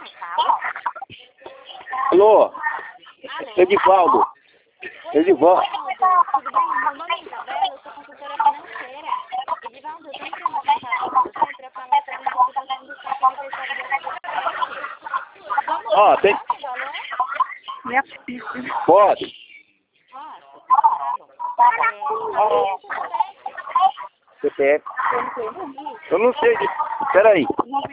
Alô? Edivaldo. Edivaldo. Tudo bem? Meu nome é Isabela, eu sou consultora financeira. Edivaldo, eu estou entrando em contato com você para falar sobre a situação do saque aniversário da sua. Vamos Ó, tem... o valor? Pode. Tá bom. CPF. Eu não sei. Peraí.